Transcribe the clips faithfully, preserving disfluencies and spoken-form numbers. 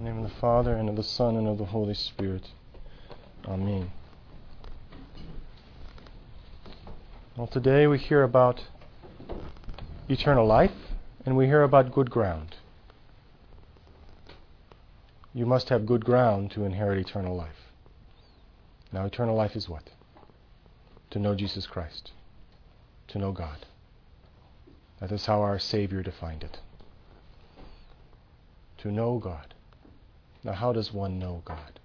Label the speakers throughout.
Speaker 1: name of the Father, and of the Son, and of the Holy Spirit. Amen. Well, today we hear about eternal life, and we hear about good ground. You must have good ground to inherit eternal life. Now, eternal life is what? To know Jesus Christ. To know God. That is how our Savior defined it. To know God. Now, how does one know God?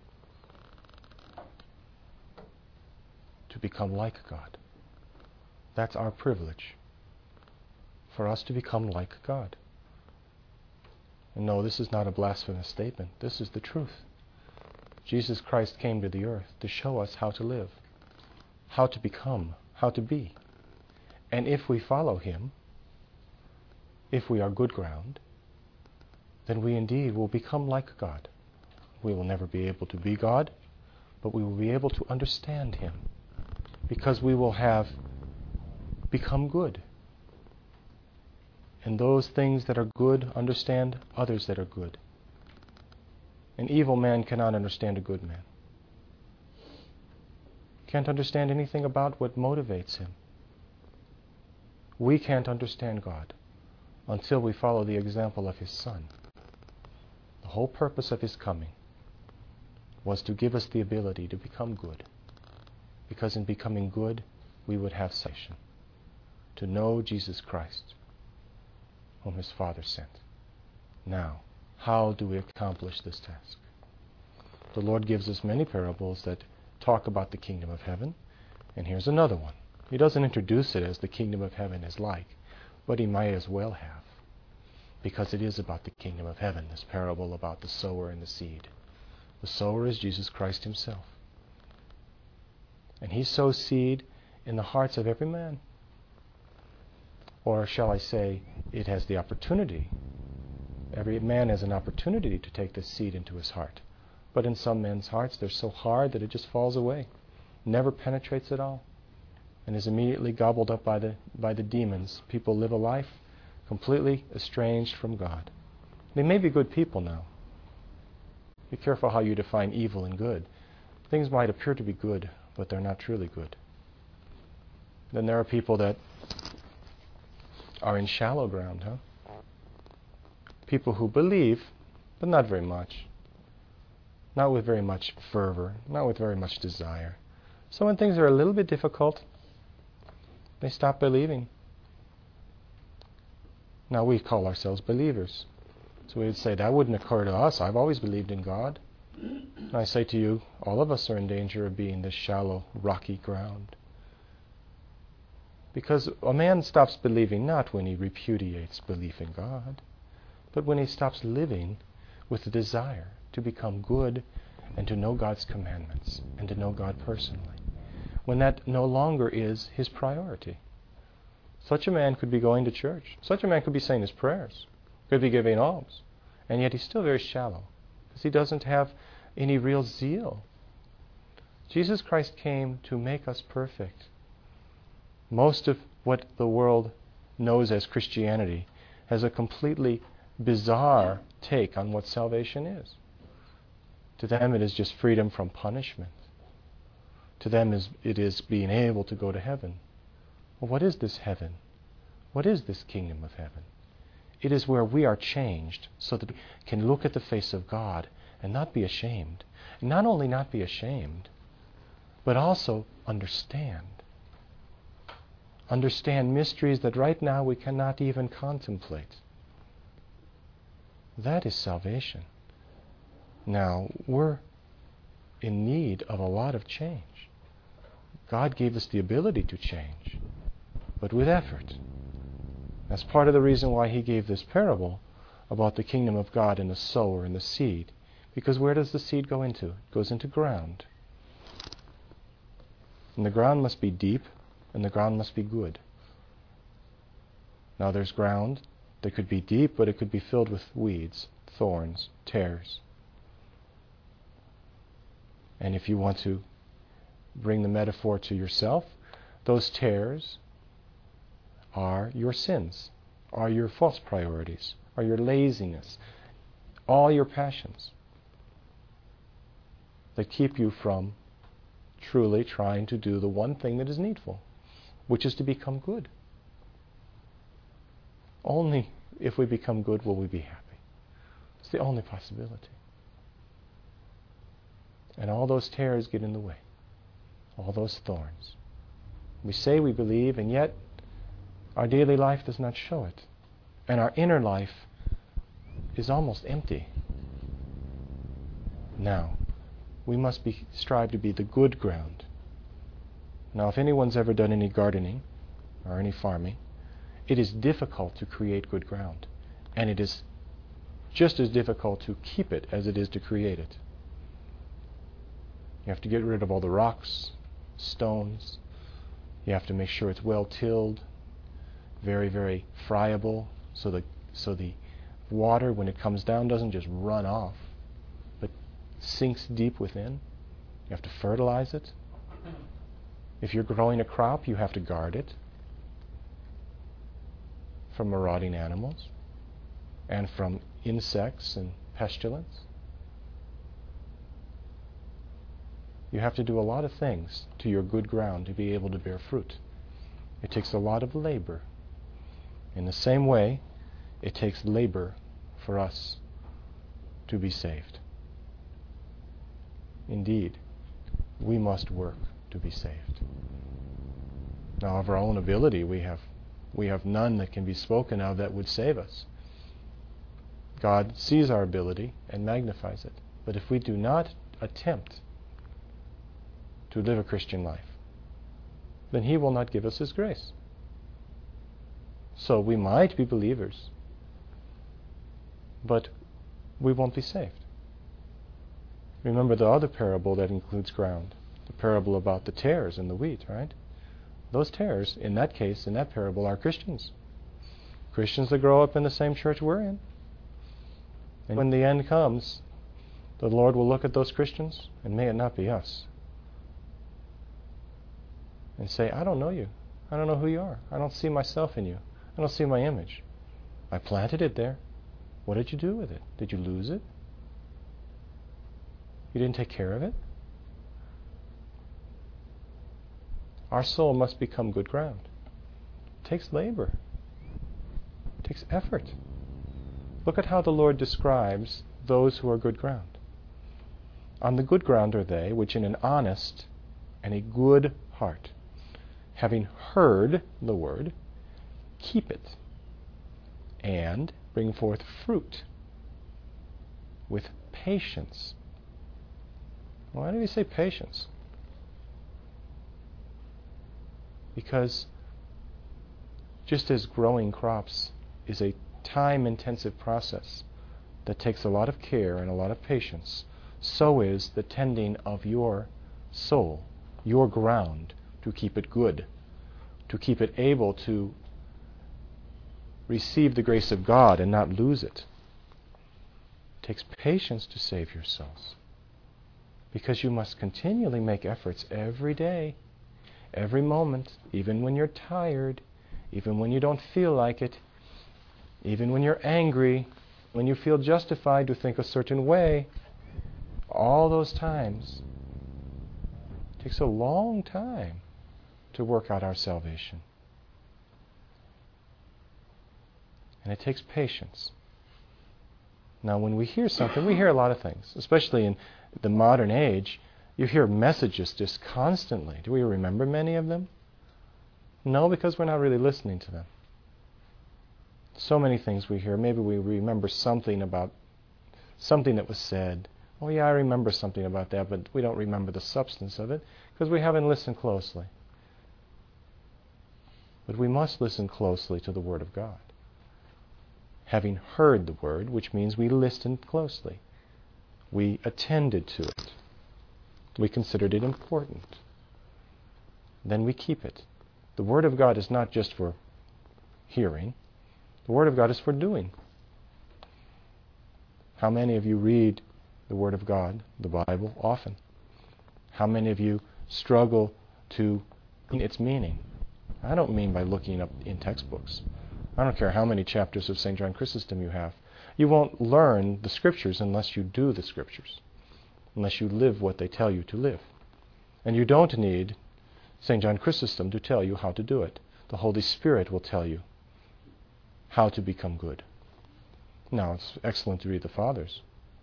Speaker 1: To become like God. That's our privilege. For us to become like God. And no, this is not a blasphemous statement. This is the truth. Jesus Christ came to the earth to show us how to live, how to become, how to be. And if we follow Him, if we are good ground, then we indeed will become like God. We will never be able to be God, but we will be able to understand Him, because we will have become good. And those things that are good understand others that are good. An evil man cannot understand a good man. Can't understand anything about what motivates him. We can't understand God until we follow the example of His Son. The whole purpose of His coming was to give us the ability to become good. Because in becoming good, we would have salvation. To know Jesus Christ, whom His Father sent. Now, how do we accomplish this task? The Lord gives us many parables that talk about the kingdom of heaven, and here's another one. He doesn't introduce it as the kingdom of heaven is like, but He might as well have, because it is about the kingdom of heaven, this parable about the sower and the seed. The sower is Jesus Christ Himself. And He sows seed in the hearts of every man. Or shall I say, it has the opportunity. Every man has an opportunity to take this seed into his heart. But in some men's hearts, they're so hard that it just falls away, never penetrates at all, and is immediately gobbled up by the by the demons. People live a life completely estranged from God. They may be good people now. Be careful how you define evil and good. Things might appear to be good, but they're not truly good. Then there are people that are in shallow ground, huh? People who believe, but not very much. Not with very much fervor, not with very much desire. So when things are a little bit difficult, they stop believing. Now we call ourselves believers. So we would say, that wouldn't occur to us. I've always believed in God. And I say to you, all of us are in danger of being this shallow, rocky ground. Because a man stops believing not when he repudiates belief in God, but when he stops living with the desire to become good and to know God's commandments and to know God personally. When that no longer is his priority. Such a man could be going to church. Such a man could be saying his prayers. Could be giving alms. And yet he's still very shallow because he doesn't have any real zeal. Jesus Christ came to make us perfect. Most of what the world knows as Christianity has a completely bizarre take on what salvation is. To them it is just freedom from punishment. To them is, it is being able to go to heaven. Well, what is this heaven? What is this kingdom of heaven? It is where we are changed so that we can look at the face of God and not be ashamed. And not only not be ashamed, but also understand. Understand mysteries that right now we cannot even contemplate. That is salvation. Now, we're in need of a lot of change. God gave us the ability to change, but with effort. That's part of the reason why He gave this parable about the kingdom of God and the sower and the seed. Because where does the seed go into? It goes into ground. And the ground must be deep, and the ground must be good. Now there's ground that could be deep, but it could be filled with weeds, thorns, tares. And if you want to bring the metaphor to yourself, those tares are your sins, are your false priorities, are your laziness, all your passions. that keep you from truly trying to do the one thing that is needful, which is to become good. Only if we become good will we be happy. It's the only possibility. And all those tares get in the way. All those thorns. We say we believe, and yet our daily life does not show it. And our inner life is almost empty. Now, we must be, strive to be the good ground. Now, if anyone's ever done any gardening or any farming, it is difficult to create good ground. And it is just as difficult to keep it as it is to create it. You have to get rid of all the rocks, stones. You have to make sure it's well tilled, very, very friable, so the so the water, when it comes down, doesn't just run off, but sinks deep within. You have to fertilize it. If you're growing a crop, you have to guard it from marauding animals and from insects and pestilence. You have to do a lot of things to your good ground to be able to bear fruit. It takes a lot of labor. In the same way, it takes labor for us to be saved. Indeed, we must work to be saved. Now, of our own ability, we have we have none that can be spoken of that would save us. God sees our ability and magnifies it. But if we do not attempt to live a Christian life, then He will not give us His grace. So we might be believers, but we won't be saved. Remember the other parable that includes ground, the parable about the tares and the wheat, right? Those tares, in that case, in that parable, are Christians. Christians that grow up in the same church we're in. And when the end comes, the Lord will look at those Christians, and may it not be us, and say, I don't know you. I don't know who you are. I don't see myself in you. I don't see my image. I planted it there. What did you do with it? Did you lose it? You didn't take care of it? Our soul must become good ground. It takes labor. It takes effort. Look at how the Lord describes those who are good ground. On the good ground are they which in an honest and a good heart, having heard the word, keep it, and bring forth fruit with patience. Why do you say patience? Because just as growing crops is a time-intensive process that takes a lot of care and a lot of patience, so is the tending of your soul, your ground, to keep it good, to keep it able to receive the grace of God and not lose it. It takes patience to save your souls, because you must continually make efforts every day, every moment, even when you're tired, even when you don't feel like it, even when you're angry, when you feel justified to think a certain way. All those times, it takes a long time to work out our salvation. And it takes patience. Now, when we hear something, we hear a lot of things, especially in the modern age. You hear messages just constantly. Do we remember many of them? No, because we're not really listening to them. So many things we hear. Maybe we remember something about something that was said. Oh yeah, I remember something about that, but we don't remember the substance of it because we haven't listened closely. But we must listen closely to the Word of God. Having heard the Word, which means we listened closely. We attended to it. We considered it important. Then we keep it. The Word of God is not just for hearing. The Word of God is for doing. How many of you read the Word of God, the Bible, often? How many of you struggle to its meaning? I don't mean by looking up in textbooks. I don't care how many chapters of Saint John Chrysostom you have. You won't learn the Scriptures unless you do the Scriptures. unless you live what they tell you to live. And you don't need Saint John Chrysostom to tell you how to do it. The Holy Spirit will tell you how to become good. Now, it's excellent to read the Fathers.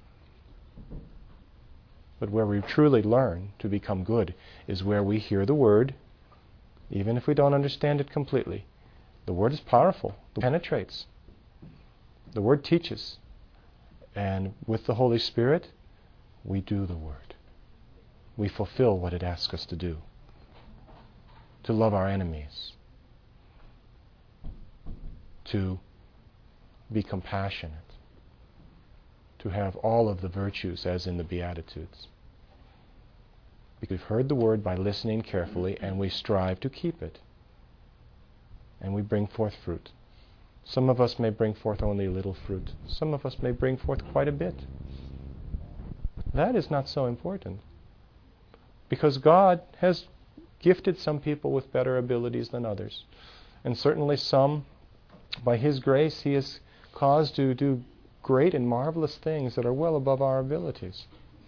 Speaker 1: But where we truly learn to become good is where we hear the Word, even if we don't understand it completely. The Word is powerful. It penetrates. The Word teaches. And with the Holy Spirit, we do the Word. We fulfill what it asks us to do. To love our enemies. To be compassionate. To have all of the virtues as in the Beatitudes. Because we've heard the Word by listening carefully, and we strive to keep it. And we bring forth fruit. Some of us may bring forth only a little fruit. Some of us may bring forth quite a bit. That is not so important. Because God has gifted some people with better abilities than others. And certainly some, by His grace, He has caused to do great and marvelous things that are well above our abilities.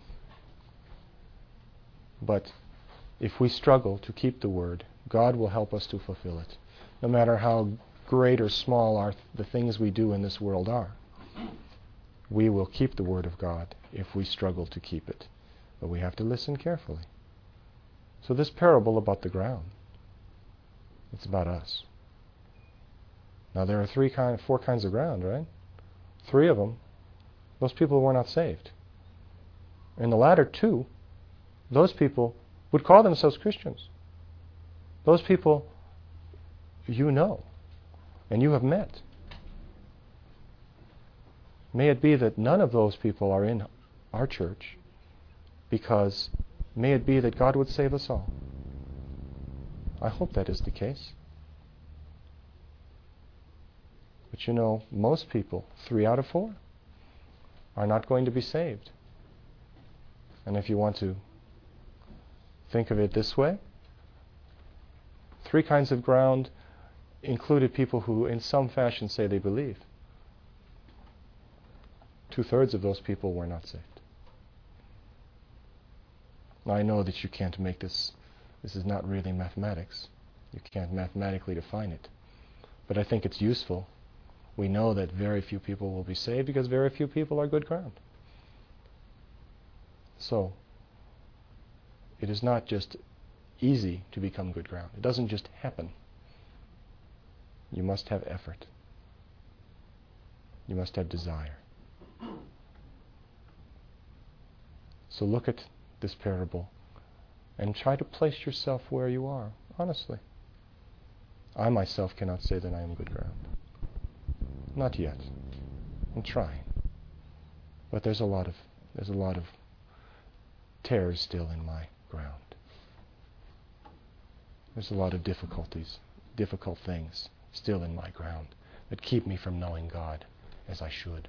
Speaker 1: But if we struggle to keep the Word, God will help us to fulfill it. No matter how great or small are the things we do in this world are, we will keep the Word of God if we struggle to keep it. But we have to listen carefully. So this parable about the ground, it's about us. Now there are three kind, four kinds of ground, right? Three of them, those people were not saved. In the latter two, those people would call themselves Christians. Those people you know, and you have met. May it be that none of those people are in our church, because may it be that God would save us all. I hope that is the case. But you know, most people, three out of four, are not going to be saved. And if you want to think of it this way, three kinds of ground included people who in some fashion say they believe. Two-thirds of those people were not saved. Now I know that you can't make this, this is not really mathematics. You can't mathematically define it. But I think it's useful. We know that very few people will be saved because very few people are good ground. So, it is not just easy to become good ground. It doesn't just happen. You must have effort. You must have desire. So look at this parable and try to place yourself where you are, honestly. I myself cannot say that I am good ground. Not yet. I'm trying. But there's a lot of there's a lot of tares still in my ground. There's a lot of difficulties, difficult things still in my ground that keep me from knowing God as I should.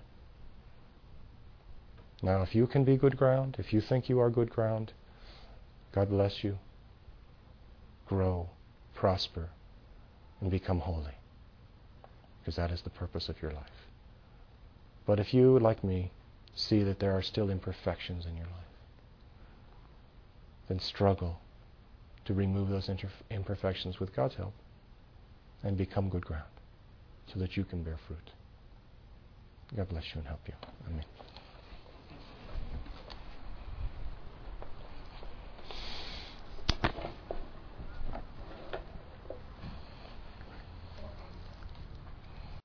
Speaker 1: Now, if you can be good ground, if you think you are good ground, God bless you. Grow, prosper, and become holy. Because that is the purpose of your life. But if you, like me, see that there are still imperfections in your life, then struggle to remove those interf- imperfections with God's help and become good ground so that you can bear fruit. God bless you and help you. Amen.